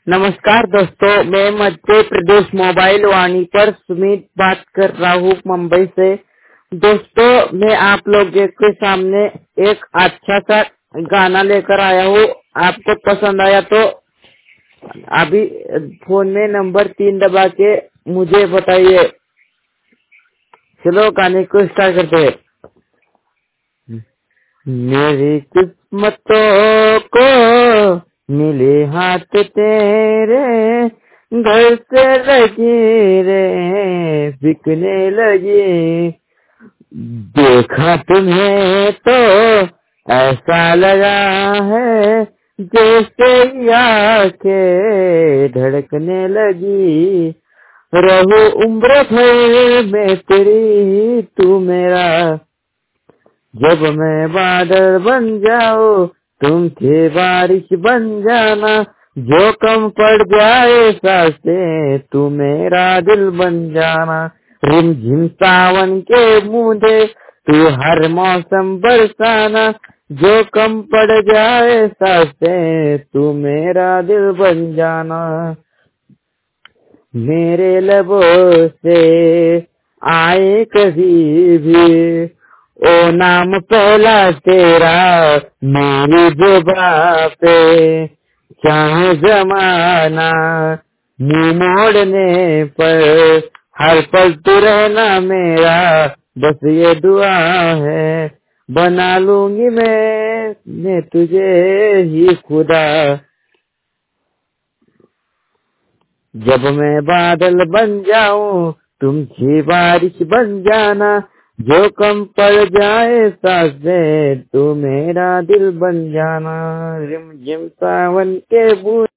नमस्कार दोस्तों, मैं मध्य प्रदेश मोबाइल वाणी पर सुमित बात कर रहा हूँ मुंबई से। दोस्तों, मैं आप लोगों के सामने एक अच्छा सा गाना लेकर आया हूँ। आपको पसंद आया तो अभी फोन में नंबर 3 दबा के मुझे बताइए। चलो गाने को स्टार्ट करते हैं। मेरी किस्मतों को मिले हाथ तेरे, घर से लकीरें बिकने लगी। देखा तुम्हें तो ऐसा लगा है जैसे आंखें धड़कने लगी। रहूं उम्र भर में तेरी तू मेरा, जब मैं बादल बन जाऊं तुम थे बारिश बन जाना। जो कम पड़ जाए सांसें तू मेरा दिल बन जाना। रिमझिम सावन के बूंदे तू हर मौसम बरसाना। जो कम पड़ जाए सांसें तू मेरा दिल बन जाना। मेरे लबों से आए कभी भी ओ नाम पहला तेरा, मेरी जुबां पे चाहे जमाना। मुंह मोड़ने पर हर पल तू रहना मेरा, बस ये दुआ है बना लूंगी मैं तुझे ही खुदा। जब मैं बादल बन जाऊं तुम ही बारिश बन जाना। जो कम पड़ जाए सांसें तू मेरा दिल बन जाना। रिमझिम सावन के बूंद